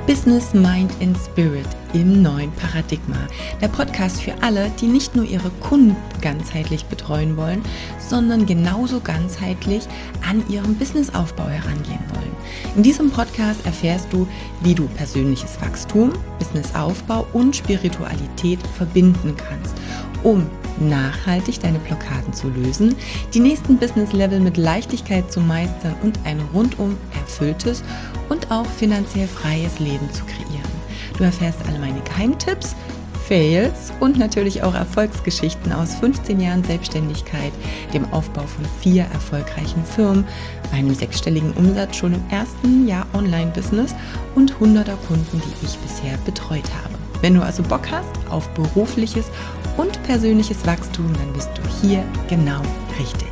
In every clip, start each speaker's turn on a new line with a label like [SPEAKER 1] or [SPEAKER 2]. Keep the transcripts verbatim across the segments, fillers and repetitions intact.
[SPEAKER 1] Business, Mind and Spirit im neuen Paradigma. Der Podcast für alle, die nicht nur ihre Kunden ganzheitlich betreuen wollen, sondern genauso ganzheitlich an ihrem Businessaufbau herangehen wollen. In diesem Podcast erfährst du, wie du persönliches Wachstum, Businessaufbau und Spiritualität verbinden kannst, um nachhaltig deine Blockaden zu lösen, die nächsten Business-Level mit Leichtigkeit zu meistern und ein rundum erfülltes und auch finanziell freies Leben zu kreieren. Du erfährst alle meine Geheimtipps, Fails und natürlich auch Erfolgsgeschichten aus fünfzehn Jahren Selbstständigkeit, dem Aufbau von vier erfolgreichen Firmen, meinem sechsstelligen Umsatz schon im ersten Jahr Online-Business und hunderter Kunden, die ich bisher betreut habe. Wenn du also Bock hast auf berufliches und persönliches Wachstum, dann bist du hier genau richtig.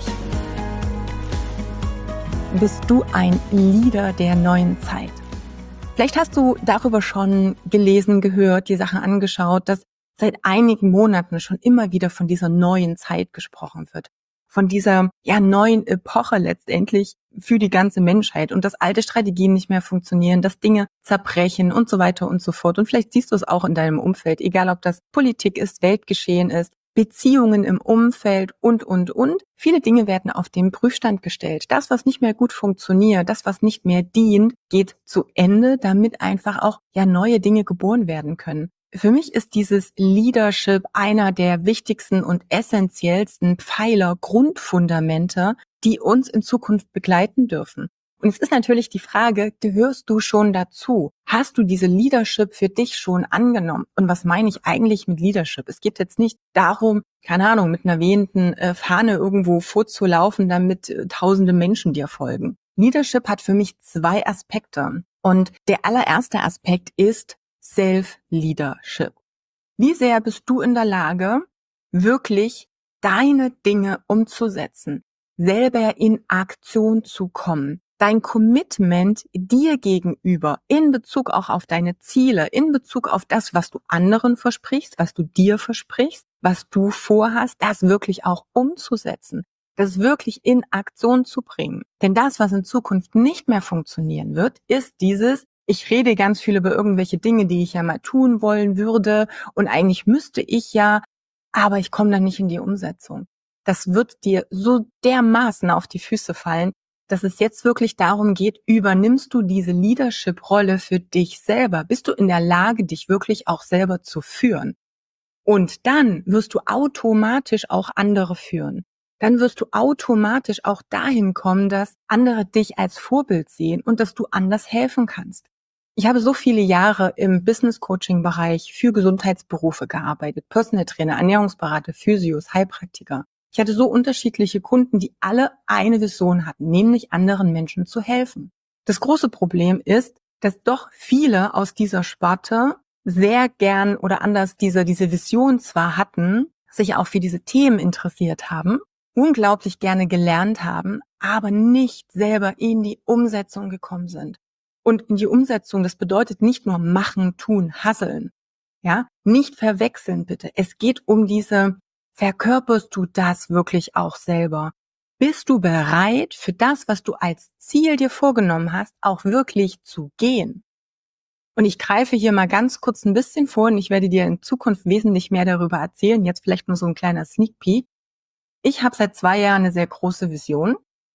[SPEAKER 1] Bist du ein Leader der neuen Zeit? Vielleicht hast du darüber schon gelesen, gehört, die Sachen angeschaut, dass seit einigen Monaten schon immer wieder von dieser neuen Zeit gesprochen wird. Von dieser ja neuen Epoche letztendlich für die ganze Menschheit und dass alte Strategien nicht mehr funktionieren, dass Dinge zerbrechen und so weiter und so fort. Und vielleicht siehst du es auch in deinem Umfeld, egal ob das Politik ist, Weltgeschehen ist, Beziehungen im Umfeld und, und, und. Viele Dinge werden auf den Prüfstand gestellt. Das, was nicht mehr gut funktioniert, das, was nicht mehr dient, geht zu Ende, damit einfach auch ja neue Dinge geboren werden können. Für mich ist dieses Leadership einer der wichtigsten und essentiellsten Pfeiler, Grundfundamente, die uns in Zukunft begleiten dürfen. Und es ist natürlich die Frage, gehörst du schon dazu? Hast du diese Leadership für dich schon angenommen? Und was meine ich eigentlich mit Leadership? Es geht jetzt nicht darum, keine Ahnung, mit einer wehenden äh, Fahne irgendwo vorzulaufen, damit äh, tausende Menschen dir folgen. Leadership hat für mich zwei Aspekte. Und der allererste Aspekt ist Self-Leadership. Wie sehr bist du in der Lage, wirklich deine Dinge umzusetzen, selber in Aktion zu kommen? Dein Commitment dir gegenüber in Bezug auch auf deine Ziele, in Bezug auf das, was du anderen versprichst, was du dir versprichst, was du vorhast, das wirklich auch umzusetzen, das wirklich in Aktion zu bringen. Denn das, was in Zukunft nicht mehr funktionieren wird, ist dieses, ich rede ganz viel über irgendwelche Dinge, die ich ja mal tun wollen würde und eigentlich müsste ich ja, aber ich komme dann nicht in die Umsetzung. Das wird dir so dermaßen auf die Füße fallen, dass es jetzt wirklich darum geht, übernimmst du diese Leadership-Rolle für dich selber? Bist du in der Lage, dich wirklich auch selber zu führen? Und dann wirst du automatisch auch andere führen. Dann wirst du automatisch auch dahin kommen, dass andere dich als Vorbild sehen und dass du anders helfen kannst. Ich habe so viele Jahre im Business-Coaching-Bereich für Gesundheitsberufe gearbeitet, Personal Trainer, Ernährungsberater, Physios, Heilpraktiker. Ich hatte so unterschiedliche Kunden, die alle eine Vision hatten, nämlich anderen Menschen zu helfen. Das große Problem ist, dass doch viele aus dieser Sparte sehr gern oder anders diese, diese Vision zwar hatten, sich auch für diese Themen interessiert haben, unglaublich gerne gelernt haben, aber nicht selber in die Umsetzung gekommen sind. Und in die Umsetzung, das bedeutet nicht nur machen, tun, hasseln. Ja, nicht verwechseln bitte. Es geht um diese, verkörperst du das wirklich auch selber? Bist du bereit, für das, was du als Ziel dir vorgenommen hast, auch wirklich zu gehen? Und ich greife hier mal ganz kurz ein bisschen vor und ich werde dir in Zukunft wesentlich mehr darüber erzählen. Jetzt vielleicht nur so ein kleiner Sneak Peek. Ich habe seit zwei Jahren eine sehr große Vision.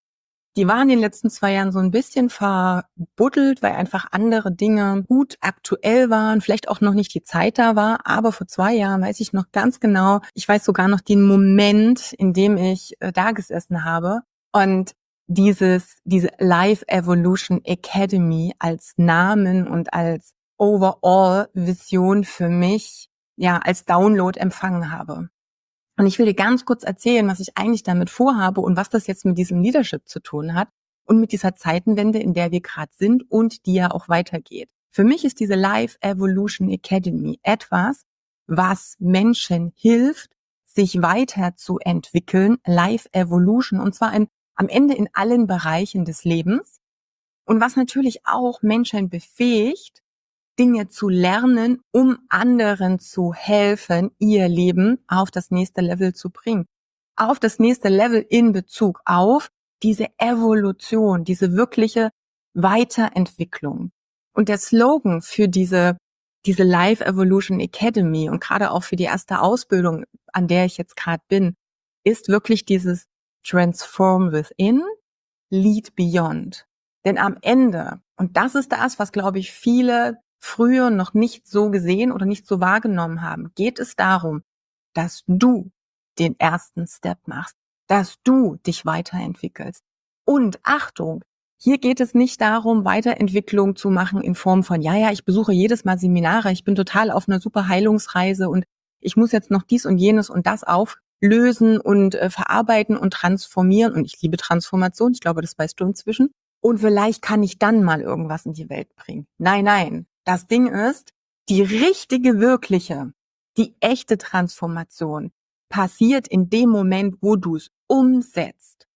[SPEAKER 1] Die war in den letzten zwei Jahren so ein bisschen verbuddelt, weil einfach andere Dinge gut aktuell waren, vielleicht auch noch nicht die Zeit da war. Aber vor zwei Jahren weiß ich noch ganz genau, ich weiß sogar noch den Moment, in dem ich äh, da gesessen habe und dieses, diese Life Evolution Academy als Namen und als Overall-Vision für mich, ja, als Download empfangen habe. Und ich will dir ganz kurz erzählen, was ich eigentlich damit vorhabe und was das jetzt mit diesem Leadership zu tun hat und mit dieser Zeitenwende, in der wir gerade sind und die ja auch weitergeht. Für mich ist diese Life Evolution Academy etwas, was Menschen hilft, sich weiterzuentwickeln, Life Evolution, und zwar in, am Ende in allen Bereichen des Lebens und was natürlich auch Menschen befähigt, Dinge zu lernen, um anderen zu helfen, ihr Leben auf das nächste Level zu bringen. Auf das nächste Level in Bezug auf diese Evolution, diese wirkliche Weiterentwicklung. Und der Slogan für diese, diese Life Evolution Academy und gerade auch für die erste Ausbildung, an der ich jetzt gerade bin, ist wirklich dieses Transform Within, Lead Beyond. Denn am Ende, und das ist das, was, glaube ich, viele früher noch nicht so gesehen oder nicht so wahrgenommen haben, geht es darum, dass du den ersten Step machst, dass du dich weiterentwickelst. Und Achtung, hier geht es nicht darum, Weiterentwicklung zu machen in Form von, ja, ja, ich besuche jedes Mal Seminare, ich bin total auf einer super Heilungsreise und ich muss jetzt noch dies und jenes und das auflösen und äh, verarbeiten und transformieren. Und ich liebe Transformation, ich glaube, das weißt du inzwischen. Und vielleicht kann ich dann mal irgendwas in die Welt bringen. Nein, nein, das Ding ist, die richtige, wirkliche, die echte Transformation passiert in dem Moment, wo du es umsetzt.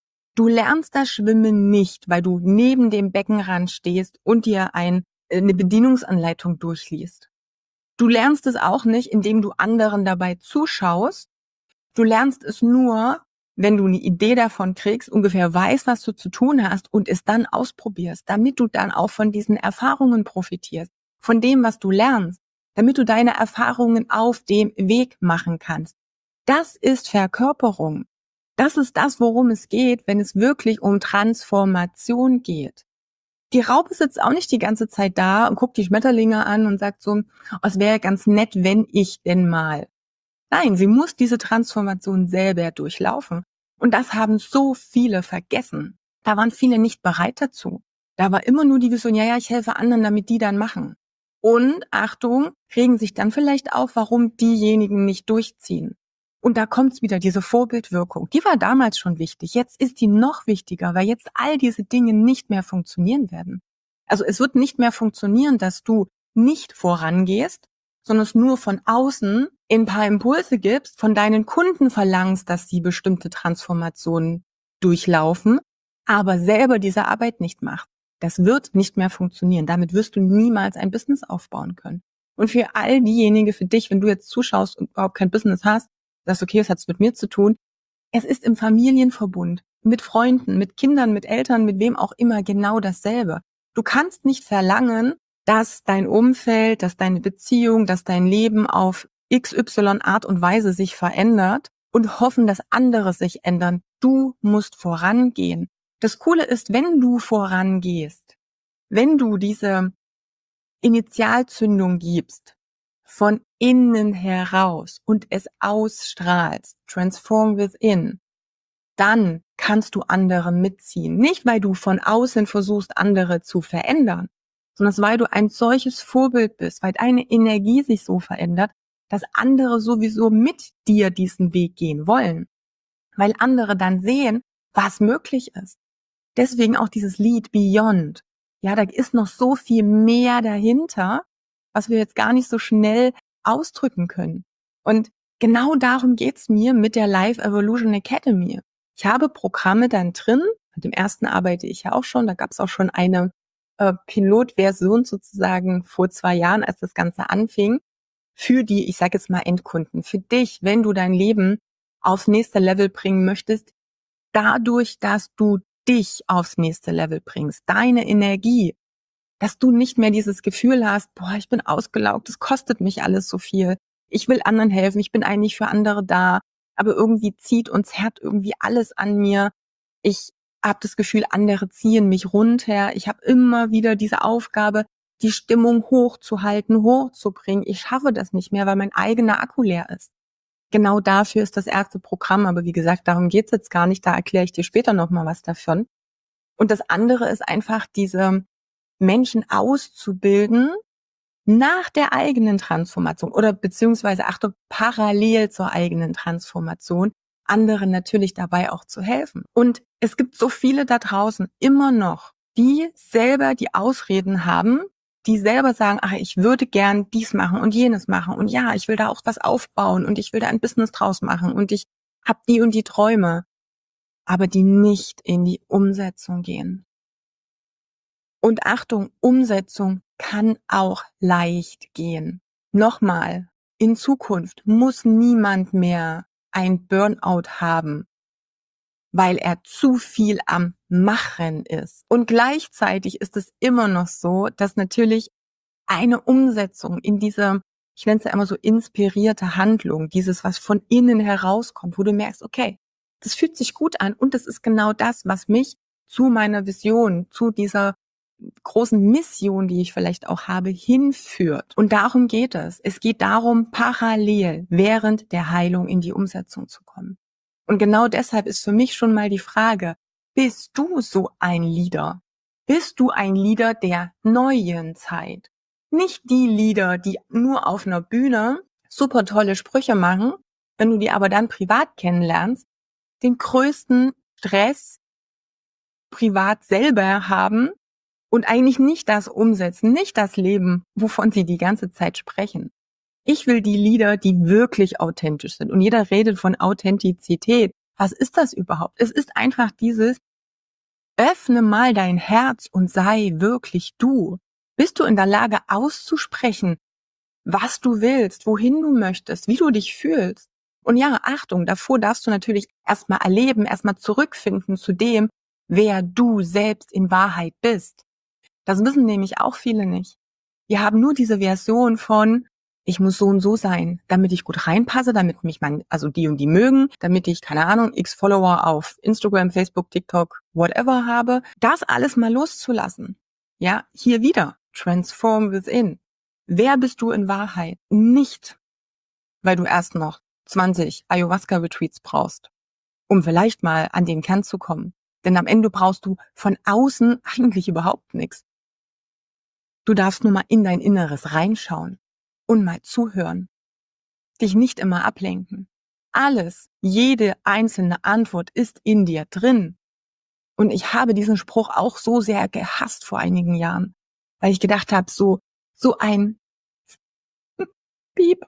[SPEAKER 1] Du lernst das Schwimmen nicht, weil du neben dem Beckenrand stehst und dir ein, eine Bedienungsanleitung durchliest. Du lernst es auch nicht, indem du anderen dabei zuschaust. Du lernst es nur, wenn du eine Idee davon kriegst, ungefähr weißt, was du zu tun hast und es dann ausprobierst, damit du dann auch von diesen Erfahrungen profitierst, von dem, was du lernst, damit du deine Erfahrungen auf dem Weg machen kannst. Das ist Verkörperung. Das ist das, worum es geht, wenn es wirklich um Transformation geht. Die Raupe sitzt auch nicht die ganze Zeit da und guckt die Schmetterlinge an und sagt so, oh, es wäre ganz nett, wenn ich denn mal. Nein, sie muss diese Transformation selber durchlaufen. Und das haben so viele vergessen. Da waren viele nicht bereit dazu. Da war immer nur die Vision, ja, ja, ich helfe anderen, damit die dann machen. Und Achtung, regen sich dann vielleicht auf, warum diejenigen nicht durchziehen. Und da kommt's wieder, diese Vorbildwirkung. Die war damals schon wichtig. Jetzt ist die noch wichtiger, weil jetzt all diese Dinge nicht mehr funktionieren werden. Also es wird nicht mehr funktionieren, dass du nicht vorangehst, sondern es nur von außen ein paar Impulse gibst, von deinen Kunden verlangst, dass sie bestimmte Transformationen durchlaufen, aber selber diese Arbeit nicht macht. Das wird nicht mehr funktionieren. Damit wirst du niemals ein Business aufbauen können. Und für all diejenigen, für dich, wenn du jetzt zuschaust und überhaupt kein Business hast, sagst, okay, was hat es mit mir zu tun? Es ist im Familienverbund, mit Freunden, mit Kindern, mit Eltern, mit wem auch immer genau dasselbe. Du kannst nicht verlangen, dass dein Umfeld, dass deine Beziehung, dass dein Leben auf X Y Art und Weise sich verändert und hoffen, dass andere sich ändern. Du musst vorangehen. Das Coole ist, wenn du vorangehst, wenn du diese Initialzündung gibst, von innen heraus und es ausstrahlst, transform within, dann kannst du andere mitziehen. Nicht, weil du von außen versuchst, andere zu verändern, sondern weil du ein solches Vorbild bist, weil deine Energie sich so verändert, dass andere sowieso mit dir diesen Weg gehen wollen, weil andere dann sehen, was möglich ist. Deswegen auch dieses Lied Beyond. Ja, da ist noch so viel mehr dahinter, was wir jetzt gar nicht so schnell ausdrücken können. Und genau darum geht's mir mit der Life Evolution Academy. Ich habe Programme dann drin, mit dem ersten arbeite ich ja auch schon, da gab es auch schon eine äh, Pilotversion sozusagen vor zwei Jahren, als das Ganze anfing, für die, ich sage jetzt mal Endkunden, für dich, wenn du dein Leben aufs nächste Level bringen möchtest, dadurch, dass du dich aufs nächste Level bringst, deine Energie, dass du nicht mehr dieses Gefühl hast, boah, ich bin ausgelaugt, es kostet mich alles so viel, ich will anderen helfen, ich bin eigentlich für andere da, aber irgendwie zieht und zerrt irgendwie alles an mir. Ich habe das Gefühl, andere ziehen mich runter. Ich habe immer wieder diese Aufgabe, die Stimmung hochzuhalten, hochzubringen. Ich schaffe das nicht mehr, weil mein eigener Akku leer ist. Genau dafür ist das erste Programm, aber wie gesagt, darum geht's jetzt gar nicht, da erkläre ich dir später nochmal was davon. Und das andere ist einfach, diese Menschen auszubilden nach der eigenen Transformation oder beziehungsweise, Achtung, parallel zur eigenen Transformation, anderen natürlich dabei auch zu helfen. Und es gibt so viele da draußen immer noch, die selber die Ausreden haben, die selber sagen, ach, ich würde gern dies machen und jenes machen und ja, ich will da auch was aufbauen und ich will da ein Business draus machen und ich habe die und die Träume, aber die nicht in die Umsetzung gehen. Und Achtung, Umsetzung kann auch leicht gehen. Nochmal, in Zukunft muss niemand mehr ein Burnout haben, weil er zu viel am Machen ist. Und gleichzeitig ist es immer noch so, dass natürlich eine Umsetzung in diese, ich nenne es ja immer so inspirierte Handlung, dieses, was von innen herauskommt, wo du merkst, okay, das fühlt sich gut an und das ist genau das, was mich zu meiner Vision, zu dieser großen Mission, die ich vielleicht auch habe, hinführt. Und darum geht es. Es geht darum, parallel während der Heilung in die Umsetzung zu kommen. Und genau deshalb ist für mich schon mal die Frage, bist du so ein Leader? Bist du ein Leader der neuen Zeit? Nicht die Leader, die nur auf einer Bühne super tolle Sprüche machen, wenn du die aber dann privat kennenlernst, den größten Stress privat selber haben und eigentlich nicht das umsetzen, nicht das leben, wovon sie die ganze Zeit sprechen. Ich will die Leader, die wirklich authentisch sind. Und jeder redet von Authentizität. Was ist das überhaupt? Es ist einfach dieses, öffne mal dein Herz und sei wirklich du. Bist du in der Lage auszusprechen, was du willst, wohin du möchtest, wie du dich fühlst? Und ja, Achtung, davor darfst du natürlich erstmal erleben, erstmal zurückfinden zu dem, wer du selbst in Wahrheit bist. Das wissen nämlich auch viele nicht. Wir haben nur diese Version von, ich muss so und so sein, damit ich gut reinpasse, damit mich man, also die und die mögen, damit ich, keine Ahnung, x Follower auf Instagram, Facebook, TikTok, whatever habe. Das alles mal loszulassen. Ja, hier wieder. Transform within. Wer bist du in Wahrheit? Nicht, weil du erst noch zwanzig Ayahuasca-Retreats brauchst, um vielleicht mal an den Kern zu kommen. Denn am Ende brauchst du von außen eigentlich überhaupt nichts. Du darfst nur mal in dein Inneres reinschauen und mal zuhören. Dich nicht immer ablenken. Alles, jede einzelne Antwort ist in dir drin. Und ich habe diesen Spruch auch so sehr gehasst vor einigen Jahren, weil ich gedacht habe, so, so ein Piep.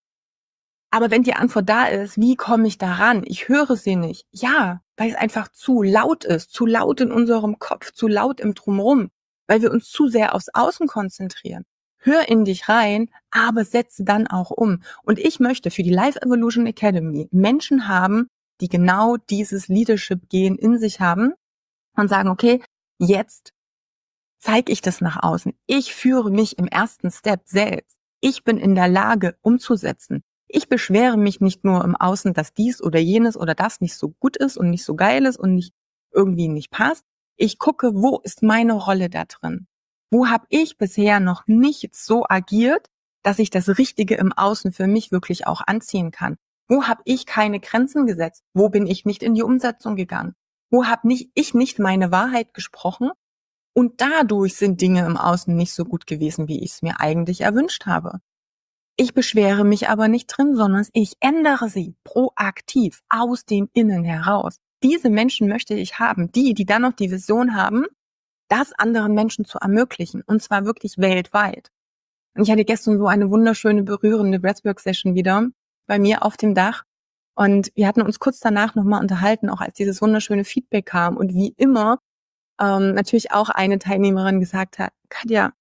[SPEAKER 1] Aber wenn die Antwort da ist, wie komme ich daran? Ich höre sie nicht. Ja, weil es einfach zu laut ist, zu laut in unserem Kopf, zu laut im Drumherum, weil wir uns zu sehr aufs Außen konzentrieren. Hör in dich rein, aber setze dann auch um. Und ich möchte für die Life Evolution Academy Menschen haben, die genau dieses Leadership-Gen in sich haben und sagen, okay, jetzt zeige ich das nach außen. Ich führe mich im ersten Step selbst. Ich bin in der Lage, umzusetzen. Ich beschwere mich nicht nur im Außen, dass dies oder jenes oder das nicht so gut ist und nicht so geil ist und nicht irgendwie nicht passt. Ich gucke, wo ist meine Rolle da drin? Wo habe ich bisher noch nicht so agiert, dass ich das Richtige im Außen für mich wirklich auch anziehen kann? Wo habe ich keine Grenzen gesetzt? Wo bin ich nicht in die Umsetzung gegangen? Wo habe nicht, ich nicht meine Wahrheit gesprochen? Und dadurch sind Dinge im Außen nicht so gut gewesen, wie ich es mir eigentlich erwünscht habe. Ich beschwere mich aber nicht drin, sondern ich ändere sie proaktiv aus dem Innen heraus. Diese Menschen möchte ich haben, die, die dann noch die Vision haben, das anderen Menschen zu ermöglichen, und zwar wirklich weltweit. Und ich hatte gestern so eine wunderschöne, berührende Breathwork-Session wieder bei mir auf dem Dach. Und wir hatten uns kurz danach nochmal unterhalten, auch als dieses wunderschöne Feedback kam. Und wie immer ähm, natürlich auch eine Teilnehmerin gesagt hat, Katja,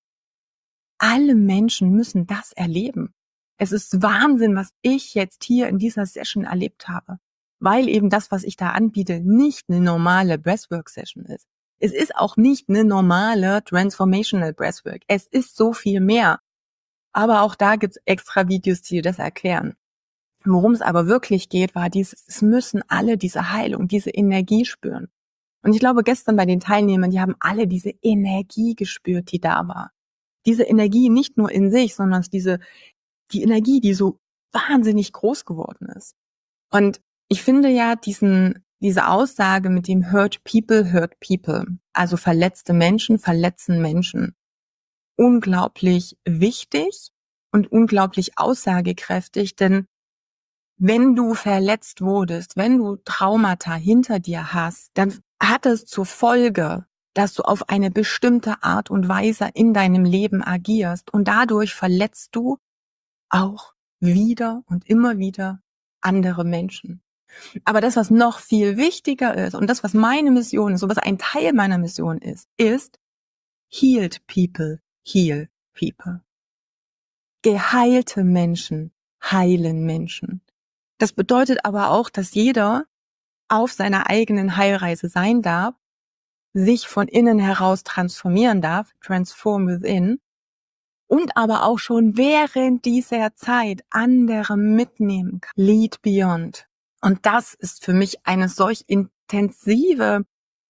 [SPEAKER 1] alle Menschen müssen das erleben. Es ist Wahnsinn, was ich jetzt hier in dieser Session erlebt habe, weil eben das, was ich da anbiete, nicht eine normale Breathwork-Session ist. Es ist auch nicht eine normale Transformational Breathwork. Es ist so viel mehr. Aber auch da gibt's extra Videos, die dir das erklären. Worum es aber wirklich geht, war dieses, es müssen alle diese Heilung, diese Energie spüren. Und ich glaube, gestern bei den Teilnehmern, die haben alle diese Energie gespürt, die da war. Diese Energie nicht nur in sich, sondern diese, die Energie, die so wahnsinnig groß geworden ist. Und ich finde ja diesen, diese Aussage mit dem Hurt People, Hurt People, also verletzte Menschen verletzen Menschen, unglaublich wichtig und unglaublich aussagekräftig, denn wenn du verletzt wurdest, wenn du Traumata hinter dir hast, dann hat es zur Folge, dass du auf eine bestimmte Art und Weise in deinem Leben agierst und dadurch verletzt du auch wieder und immer wieder andere Menschen. Aber das, was noch viel wichtiger ist und das, was meine Mission ist und was ein Teil meiner Mission ist, ist healed people, heal people. Geheilte Menschen heilen Menschen. Das bedeutet aber auch, dass jeder auf seiner eigenen Heilreise sein darf, sich von innen heraus transformieren darf, transform within, und aber auch schon während dieser Zeit andere mitnehmen kann. Lead beyond. Und das ist für mich eine solch intensive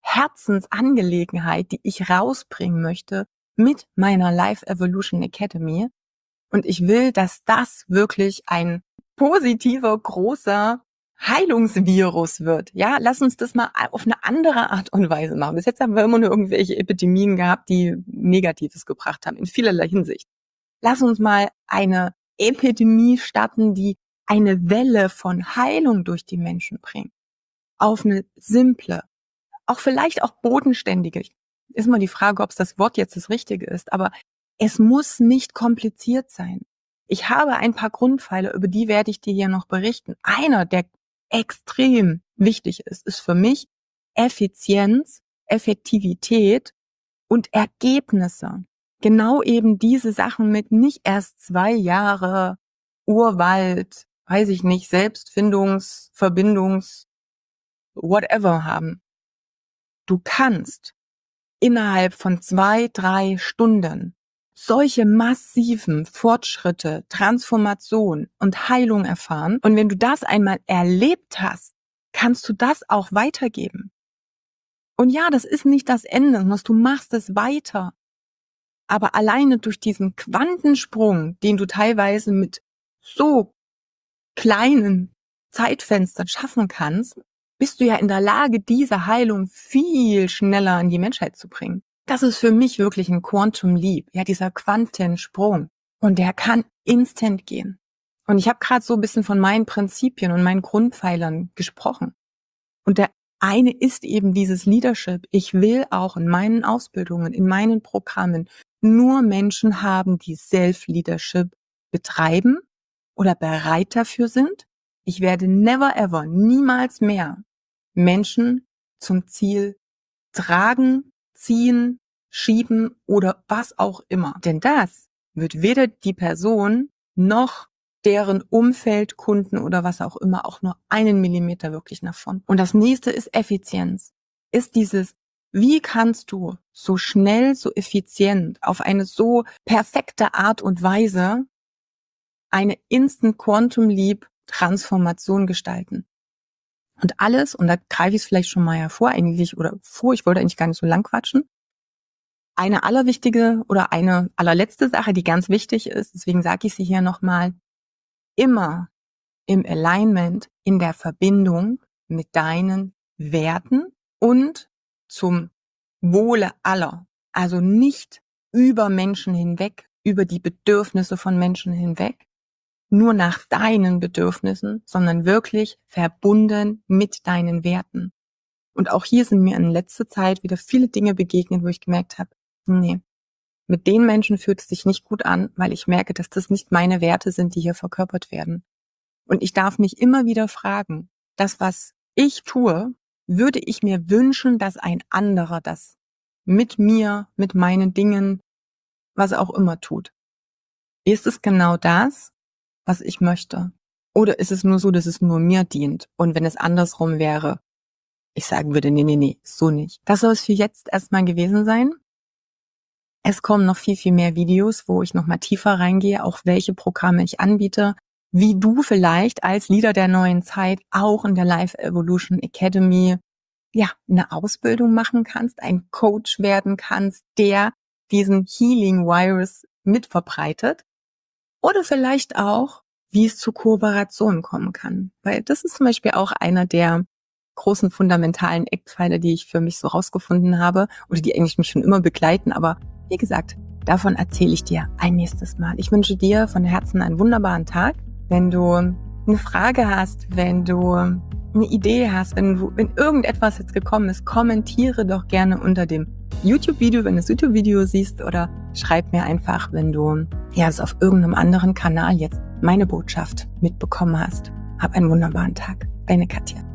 [SPEAKER 1] Herzensangelegenheit, die ich rausbringen möchte mit meiner Life Evolution Academy. Und ich will, dass das wirklich ein positiver, großer Heilungsvirus wird. Ja, lass uns das mal auf eine andere Art und Weise machen. Bis jetzt haben wir immer nur irgendwelche Epidemien gehabt, die Negatives gebracht haben, in vielerlei Hinsicht. Lass uns mal eine Epidemie starten, die eine Welle von Heilung durch die Menschen bringt. Auf eine simple, auch vielleicht auch bodenständige. Ist mal die Frage, ob es das Wort jetzt das Richtige ist, aber es muss nicht kompliziert sein. Ich habe ein paar Grundpfeiler, über die werde ich dir hier noch berichten. Einer, der extrem wichtig ist, ist für mich Effizienz, Effektivität und Ergebnisse. Genau eben diese Sachen mit nicht erst zwei Jahre Urwald, weiß ich nicht, Selbstfindungs-, Verbindungs-, whatever haben. Du kannst innerhalb von zwei, drei Stunden solche massiven Fortschritte, Transformation und Heilung erfahren. Und wenn du das einmal erlebt hast, kannst du das auch weitergeben. Und ja, das ist nicht das Ende, sondern du machst es weiter. Aber alleine durch diesen Quantensprung, den du teilweise mit so kleinen Zeitfenstern schaffen kannst, bist du ja in der Lage, diese Heilung viel schneller in die Menschheit zu bringen. Das ist für mich wirklich ein Quantum Leap, ja, dieser Quantensprung. Und der kann instant gehen. Und ich habe gerade so ein bisschen von meinen Prinzipien und meinen Grundpfeilern gesprochen. Und der eine ist eben dieses Leadership. Ich will auch in meinen Ausbildungen, in meinen Programmen nur Menschen haben, die Self-Leadership betreiben oder bereit dafür sind. Ich werde never ever, niemals mehr Menschen zum Ziel tragen, ziehen, schieben oder was auch immer. Denn das wird weder die Person noch deren Umfeld, Kunden oder was auch immer auch nur einen Millimeter wirklich nach vorn. Und das nächste ist Effizienz. Ist dieses, wie kannst du so schnell, so effizient, auf eine so perfekte Art und Weise eine Instant Quantum Leap Transformation gestalten? Und alles, und da greife ich es vielleicht schon mal hervor, eigentlich, oder vor, ich wollte eigentlich gar nicht so lang quatschen. Eine allerwichtige oder eine allerletzte Sache, die ganz wichtig ist, deswegen sage ich sie hier nochmal, immer im Alignment, in der Verbindung mit deinen Werten und zum Wohle aller. Also nicht über Menschen hinweg, über die Bedürfnisse von Menschen hinweg, nur nach deinen Bedürfnissen, sondern wirklich verbunden mit deinen Werten. Und auch hier sind mir in letzter Zeit wieder viele Dinge begegnet, wo ich gemerkt habe, nee, mit den Menschen fühlt es sich nicht gut an, weil ich merke, dass das nicht meine Werte sind, die hier verkörpert werden. Und ich darf mich immer wieder fragen, das, was ich tue, würde ich mir wünschen, dass ein anderer das mit mir, mit meinen Dingen, was auch immer tut. Ist es genau das, was ich möchte? Oder ist es nur so, dass es nur mir dient? Und wenn es andersrum wäre, ich sagen würde, nee, nee, nee, so nicht. Das soll es für jetzt erstmal gewesen sein. Es kommen noch viel, viel mehr Videos, wo ich nochmal tiefer reingehe, auch welche Programme ich anbiete, wie du vielleicht als Leader der neuen Zeit auch in der Life Evolution Academy ja eine Ausbildung machen kannst, ein Coach werden kannst, der diesen Healing Virus mitverbreitet. Oder vielleicht auch, wie es zu Kooperationen kommen kann. Weil das ist zum Beispiel auch einer der großen fundamentalen Eckpfeiler, die ich für mich so rausgefunden habe oder die eigentlich mich schon immer begleiten. Aber wie gesagt, davon erzähle ich dir ein nächstes Mal. Ich wünsche dir von Herzen einen wunderbaren Tag. Wenn du eine Frage hast, wenn du eine Idee hast, wenn du, wenn irgendetwas jetzt gekommen ist, kommentiere doch gerne unter dem YouTube-Video, wenn du das YouTube-Video siehst, oder schreib mir einfach, wenn du ja es auf irgendeinem anderen Kanal jetzt meine Botschaft mitbekommen hast. Hab einen wunderbaren Tag. Deine Katja.